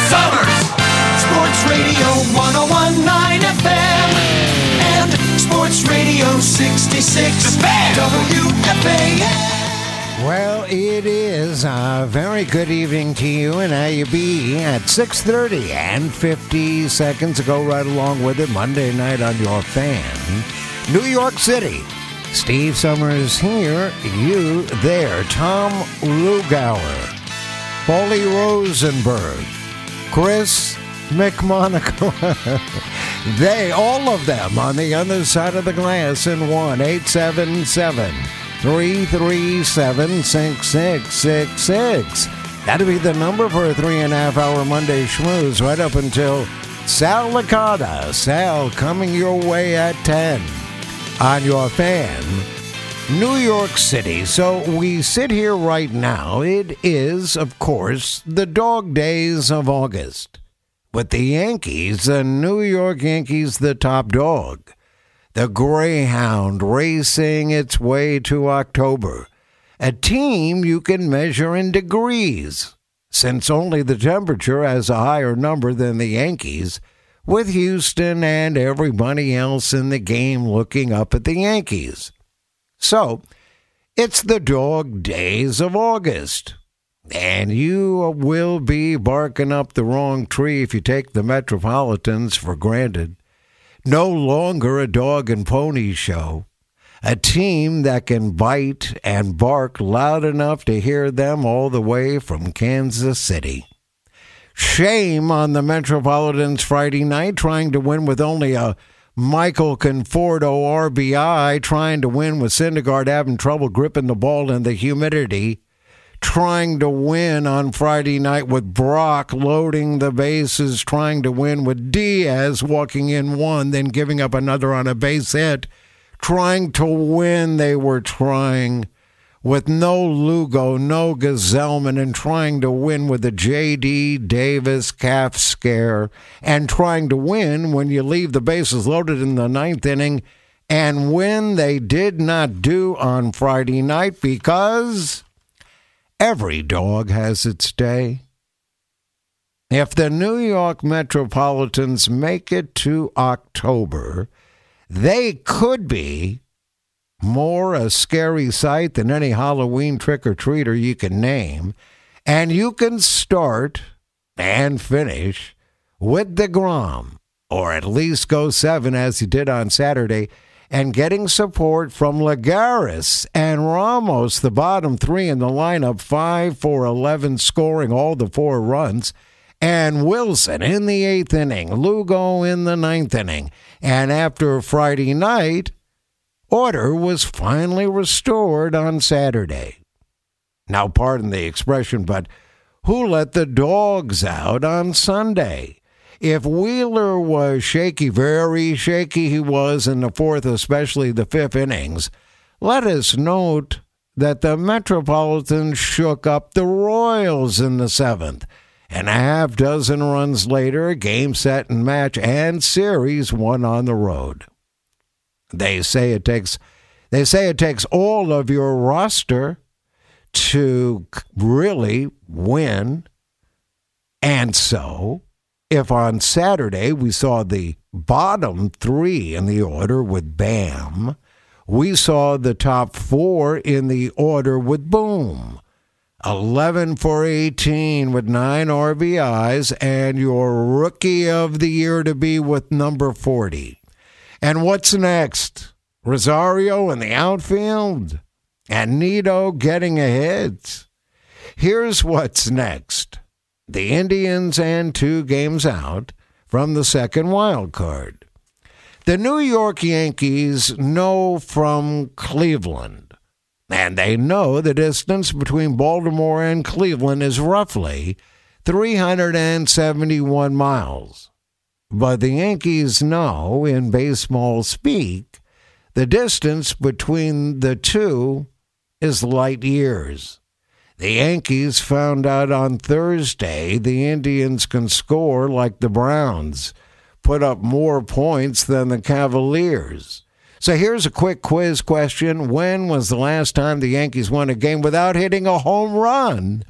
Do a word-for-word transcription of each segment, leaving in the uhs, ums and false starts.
Summers. Sports Radio one oh one point nine F M and Sports Radio sixty-six W F A N. Well, it is a very good evening to you, and how you be at six thirty and fifty seconds ago, right along with it, Monday night on your fan. New York City. Steve Summers here, you there. Tom Lugauer, Paulie Rosenberg, Chris McMonaco. They, all of them, on the other side of the glass in one eight seven seven, three three seven, six six six six. That'll be the number for a three and a half hour Monday schmooze right up until Sal Licata. Sal coming your way at ten on your fan, New York City. So we sit here right now. It is, of course, the dog days of August, with the Yankees, the New York Yankees, the top dog. The Greyhound racing its way to October. A team you can measure in degrees, since only the temperature has a higher number than the Yankees, with Houston and everybody else in the game looking up at the Yankees. So, it's the dog days of August. And you will be barking up the wrong tree if you take the Metropolitans for granted. No longer a dog and pony show. A team that can bite and bark loud enough to hear them all the way from Kansas City. Shame on the Metropolitans Friday night, trying to win with only a Michael Conforto R B I, trying to win with Syndergaard having trouble gripping the ball in the humidity, trying to win on Friday night with Brock loading the bases, trying to win with Diaz walking in one, then giving up another on a base hit, trying to win. They were trying with no Lugo, no Gazelman, and trying to win with the J D. Davis calf scare, and trying to win when you leave the bases loaded in the ninth inning, and when they did not do on Friday night, because every dog has its day. If the New York Metropolitans make it to October, they could be more a scary sight than any Halloween trick-or-treater you can name. And you can start and finish with DeGrom, or at least go seven as he did on Saturday, and getting support from Lagares and Ramos, the bottom three in the lineup, five for eleven, scoring all the four runs, and Wilson in the eighth inning, Lugo in the ninth inning. And after Friday night, order was finally restored on Saturday. Now, pardon the expression, but who let the dogs out on Sunday? If Wheeler was shaky, very shaky he was in the fourth, especially the fifth innings, let us note that the Metropolitans shook up the Royals in the seventh. And a half dozen runs later, game, set, and match, and series won on the road. They say it takes, they say it takes all of your roster to really win. And so, if on Saturday we saw the bottom three in the order with Bam, we saw the top four in the order with Boom. eleven for eighteen with nine R B Is, and your rookie of the year to be with number forty. And what's next? Rosario in the outfield? And Nido getting a hit? Here's what's next. The Indians and two games out from the second wild card. The New York Yankees know from Cleveland, and they know the distance between Baltimore and Cleveland is roughly three hundred seventy-one miles. But the Yankees know, in baseball speak, the distance between the two is light years. The Yankees found out on Thursday the Indians can score like the Browns, put up more points than the Cavaliers. So here's a quick quiz question. When was the last time the Yankees won a game without hitting a home run?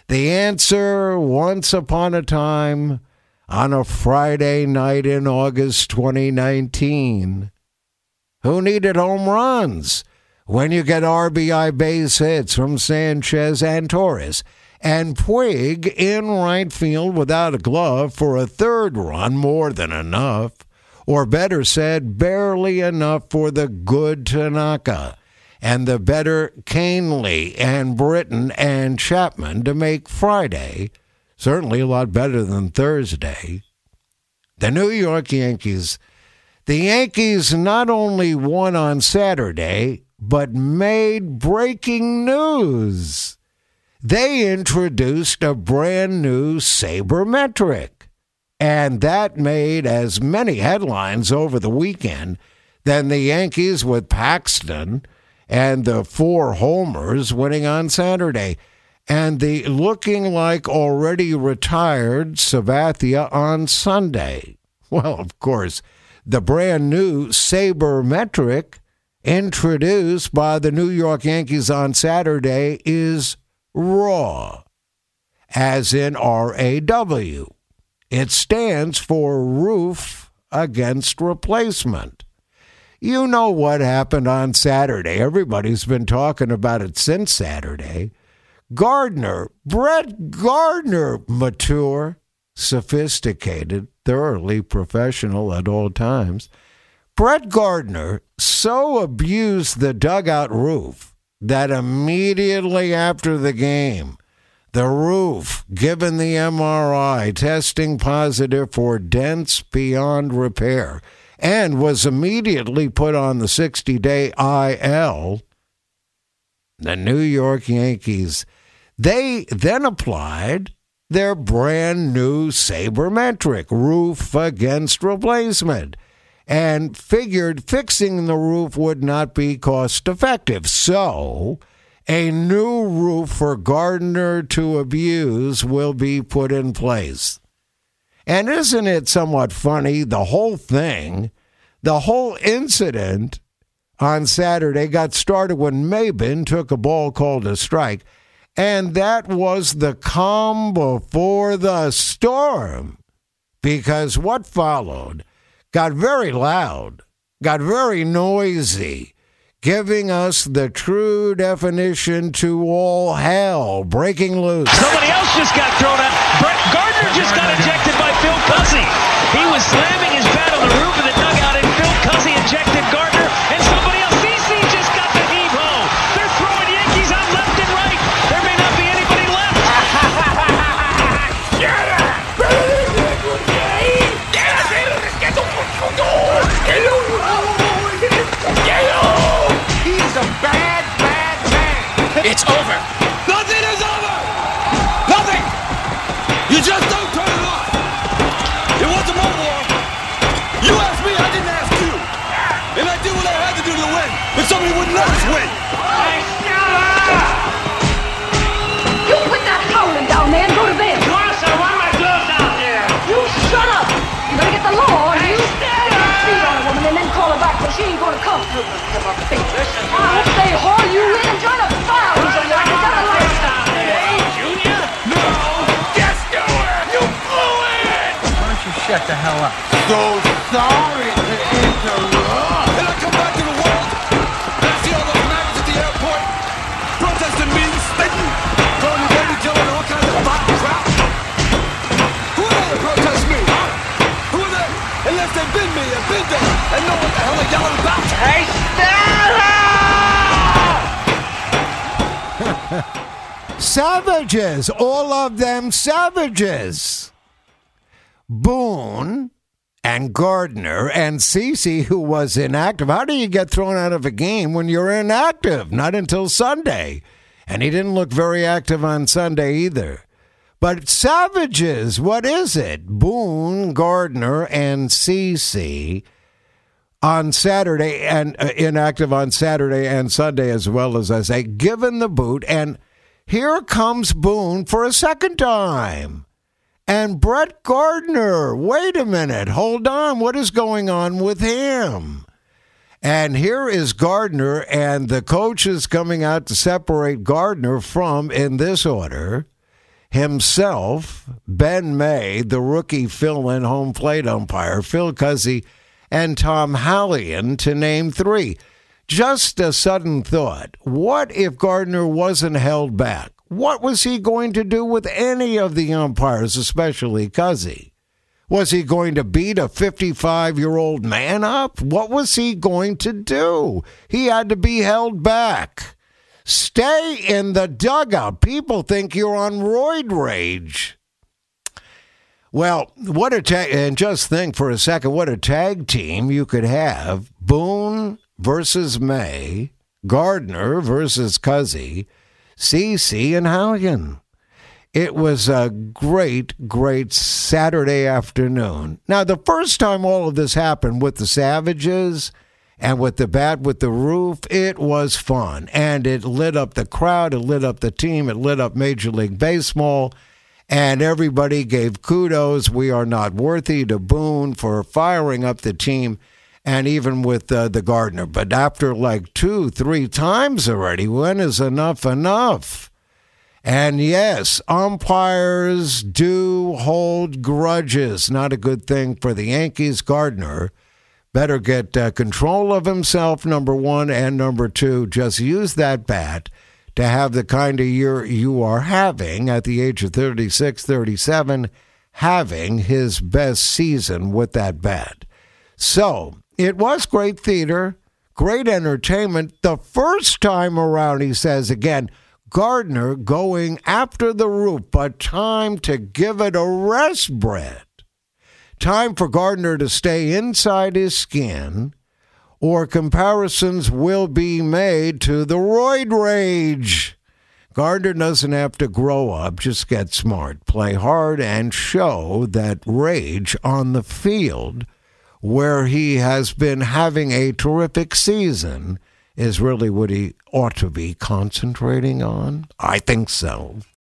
The answer, once upon a time, on a Friday night in August twenty nineteen. Who needed home runs when you get R B I base hits from Sanchez and Torres, and Puig in right field without a glove for a third run, more than enough, or better said, barely enough for the good Tanaka and the better Canely and Britton and Chapman to make Friday certainly a lot better than Thursday. The New York Yankees, the Yankees not only won on Saturday, but made breaking news. They introduced a brand new sabermetric, and that made as many headlines over the weekend than the Yankees with Paxton and the four homers winning on Saturday, and the looking like already retired Sabathia on Sunday. Well, of course, the brand new sabermetric introduced by the New York Yankees on Saturday is RAW, as in R A W. It stands for Roof Against Replacement. You know what happened on Saturday. Everybody's been talking about it since Saturday. Gardner, Brett Gardner, mature, sophisticated, thoroughly professional at all times. Brett Gardner so abused the dugout roof that immediately after the game, the roof, given the M R I, testing positive for dents beyond repair, and was immediately put on the sixty-day I L, the New York Yankees, they then applied their brand new sabermetric, Roof Against Replacement, and figured fixing the roof would not be cost effective. So a new roof for Gardner to abuse will be put in place. And isn't it somewhat funny, the whole thing, the whole incident on Saturday got started when Maben took a ball called a strike, and that was the calm before the storm, because what followed got very loud, got very noisy, giving us the true definition to all hell breaking loose. Somebody else just got thrown out. Brett Gardner just got ejected by Phil Cuzzi. He was slamming his bat on the roof of the dugout, and Phil Cuzzi ejected Gardner, and somebody else, C C, just got the heave-ho. They're throwing Yankees out left and right. There may not be anybody left. He's a bad, bad man. It's over. Nothing is over. Nothing. You just don't turn it off. It wasn't my war. You asked me, I didn't ask you. And I did what I had to do to win. But somebody wouldn't let us win. Hey, shut up! You quit that howling down there and go to bed. Marshall, why are my gloves out there? You shut up! You better get the law on you. Stick your feet on a woman and then call her back, but she ain't gonna come. Give her feet. I hope they haul you in and join a fire so you can get the lights down. Hey, Junior? No. Yes, you were. You blew it. Why don't you shut the hell up? So sorry to interrupt. And I come back to the world, and I see all those maggots at the airport protesting me, spitting, throwing your baby Joe and all kinds of fat crap. Who are they to protest me, huh? Who are they? Unless they've been me and been there and know what the hell they're yelling about. Hey, Savages, all of them savages. Boone and Gardner and Cece, who was inactive. How do you get thrown out of a game when you're inactive? Not until Sunday. And he didn't look very active on Sunday either. But savages, what is it? Boone, Gardner, and Cece on Saturday, and uh, inactive on Saturday and Sunday as well, as I say, given the boot. And here comes Boone for a second time. And Brett Gardner, wait a minute, hold on, what is going on with him? And here is Gardner, and the coach is coming out to separate Gardner from, in this order, himself, Ben May, the rookie fill-in home plate umpire, Phil Cuzzi, and Tom Hallion, to name three. Just a sudden thought. What if Gardner wasn't held back? What was he going to do with any of the umpires, especially Cuzzi? Was he going to beat a fifty-five-year-old man up? What was he going to do? He had to be held back. Stay in the dugout. People think you're on roid rage. Well, what a tag, and just think for a second, what a tag team you could have. Boone versus May, Gardner versus Cuzzi, C C and Hallion. It was a great, great Saturday afternoon. Now, the first time all of this happened with the Savages and with the bat with the roof, it was fun. And it lit up the crowd, it lit up the team, it lit up Major League Baseball, and everybody gave kudos. We are not worthy to Boone for firing up the team, and even with uh, the Gardner. But after like two, three times already, when is enough enough? And yes, umpires do hold grudges. Not a good thing for the Yankees. Gardner better get uh, control of himself, number one, and number two, just use that bat to have the kind of year you are having at the age of thirty-six, thirty-seven, having his best season with that bat. So it was great theater, great entertainment. The first time around, he says again, Gardner going after the roof, but time to give it a rest, Brett. Time for Gardner to stay inside his skin, or comparisons will be made to the roid rage. Gardner doesn't have to grow up, just get smart, play hard, and show that rage on the field, where he has been having a terrific season, is really what he ought to be concentrating on. I think so.